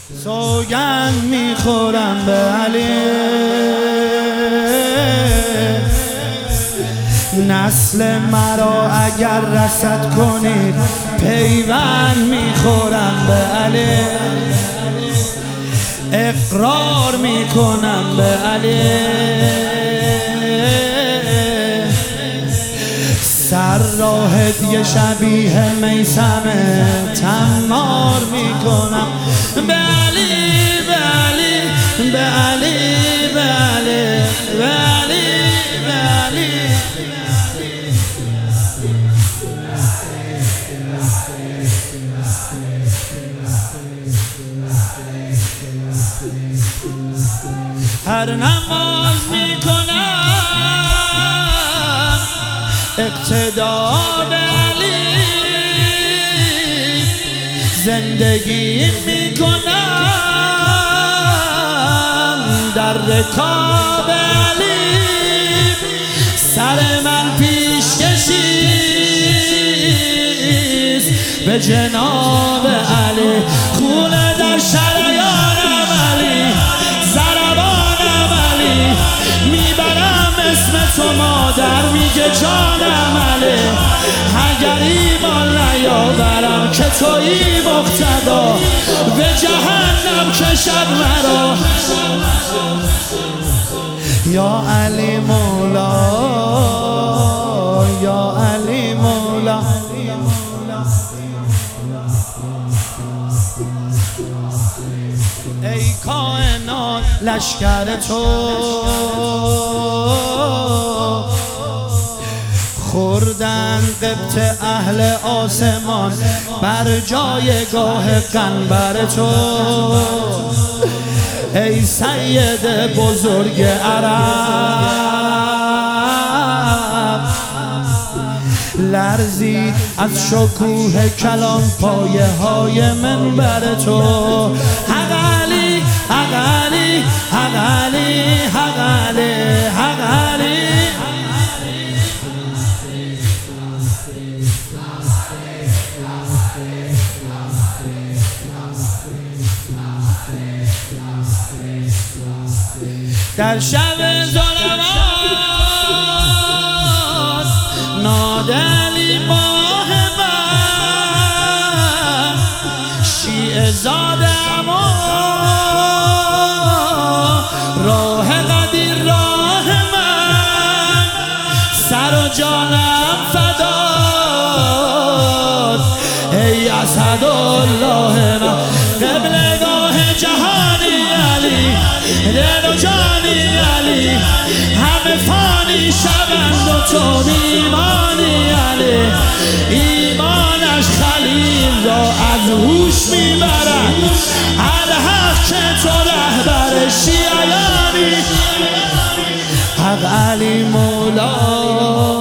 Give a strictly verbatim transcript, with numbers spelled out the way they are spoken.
سوگند میخورم به علی، نسل مرا اگر رصد کنید پیوند میخورم به علی، اقرار میکنم به علی، سر را هدیه شبیه میثمه تمار میکنم به علی، به علی، به علی، به علی، به علی، به علی. هر نماز میکنم اقتدا به علی، زندگی میکنم در رکاب علی، سر من پیش کشیست به جناب علی، خونه در شریانم علی، ضربانم علی، میبرم اسم تو مادر میگه جانم علی، اگر ایمان نیاورم که تویی مقتدا به جهنم کشد مرا. یا علی مولا، یا علی مولا، ای کائنات لشکر تو خوردن قبط اهل آسمان بر جایگاه قنبر تو، ای سید بزرگ عرب لرزید از شکوه کلام پایه های منبر تو، حق علی، حق علی، حق علی، حق علی، حق علی. در شب ظلمات ناده علی ماه من، شیعه زاده اما راه قدیر راه من، سر و جانم فداد ای اسدالله من، قبلگاه جهانی علی، دل و جانی علی، همه فانی شوند و تو ایمانی علی، ایمانش خلیل را از هوش میبرد، الحق که تو رهبر شیعیانی، حق علی مولا.